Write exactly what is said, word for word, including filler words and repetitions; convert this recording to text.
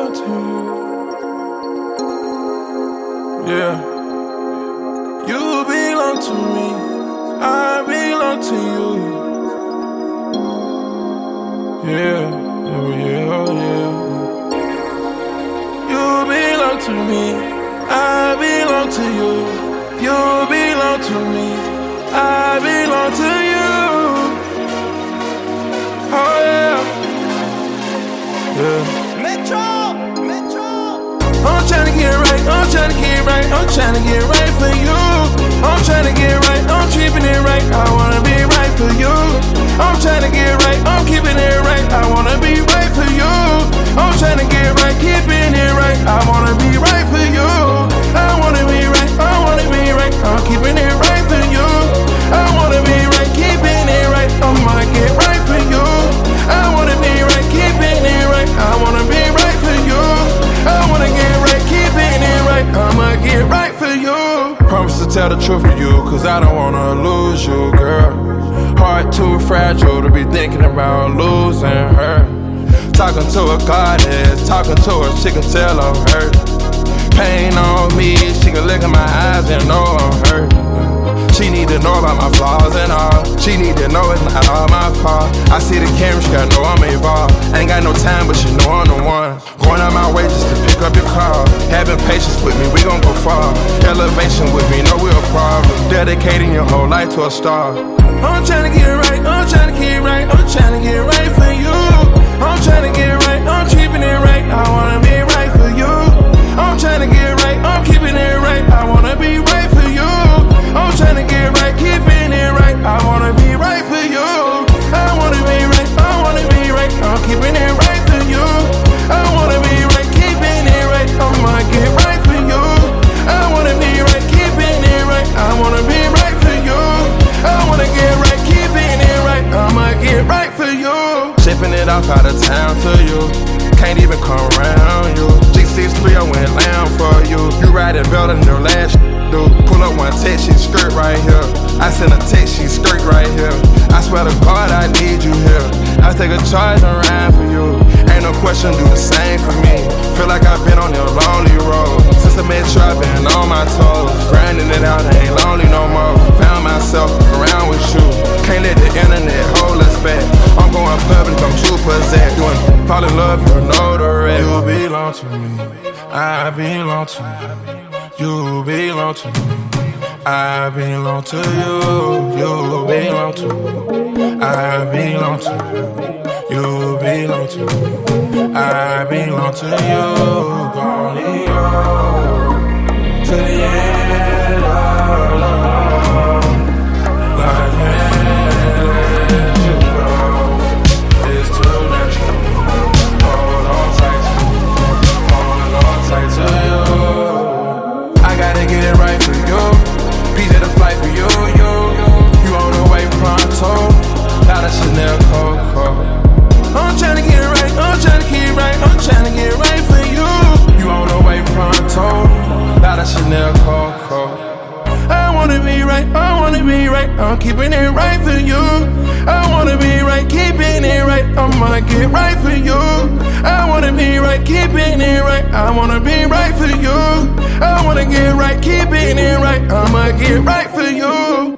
belong to you. Yeah. You belong to me. I belong to you. Yeah. Oh yeah, oh yeah. You belong to me. I belong to you. You belong to me. I belong to you. Oh yeah. Yeah. Metro, Metro. I'm tryna get right, I'm tryna get right, I'm tryna get right for you. I'm tryna get right, I'm keeping it right, I wanna be right for you. I'm tryna get right, I'm keeping it right, I wanna be right for you. I'm tryna get right, keeping it right, I wanna be right for you. I wanna be right, I wanna be right, I'm keeping it right for you. I wanna be right, keeping it right, I'ma get right for you. I wanna be right, keeping it right, I wanna be right for you. I wanna get right, keeping it right, I'ma get right for you. Promise to tell the truth for you, cause I don't wanna lose you, girl. Heart too fragile to be thinking about losing her. Talking to a goddess, talking to her, she can tell I'm hurt. Pain on me, she can look in my eyes and know I'm hurt. She need to know about my flaws and all. She need to know it's not all my fault. I see the camera, she gotta know I'm involved. Ain't got no time, but she know I'm the one. Going out my way just to pick up your call. Having patience with me, we gon' go far. Elevation with me, no real problem. Dedicating your whole life to a star. I'm tryna get right, I'm tryna get right, I'm tryna get right for you. I'm tryna get right, I'm keeping it right, I wanna be right for you. I'm tryna get right, I'm keeping it right, I wanna be right for you. I'm tryna get right, keeping it right, I wanna be right for you. I wanna be right, I wanna be right, I'm keeping it right for you. I wanna be right, keeping it right, I'ma get right for you. I wanna be right, keeping it right, I wanna be right for you. I wanna get right, keeping it right, I'ma get right for you. Shipping it off out of town to you, can't even come around you. G sixty-three, I went down for you. You riding better than your last dude. Pull up one text, she skirt right here. I send a text, she skirt right here. I swear to God, I need you here. I take a charge and ride for you. Ain't no question, do the same for me. Feel like I've been on your lonely road. Since I met you, I've been on my toes. Grinding it out, I ain't lonely no more. Found myself around with you. Can't let the internet hold us back. I'm going public, I'm too possessed. Doing fall in love, you know the rest. You belong to me, I belong to you. You belong to me, I belong to you. You belong to me, I belong to you. You belong to me, I belong to you. Gonna leave you to the end of love. Like let you go, it's too natural. Hold on tight to me, hold on tight to you. I gotta get it right for you. Piece of the flight for you, you, you. You on the way pronto. Lot of Chanel Coco. I'm tryna get it right, I'm tryna get it right, I'm tryna get it right for you. You on the way pronto. Lot of Chanel Coco. I wanna be right, I wanna be right, I'm keeping it right for you. I wanna be right, keeping it right, I'ma get right for you. I wanna be right, keeping it right, I wanna be right for you. I wanna get right, keeping it right, I'ma get right for you.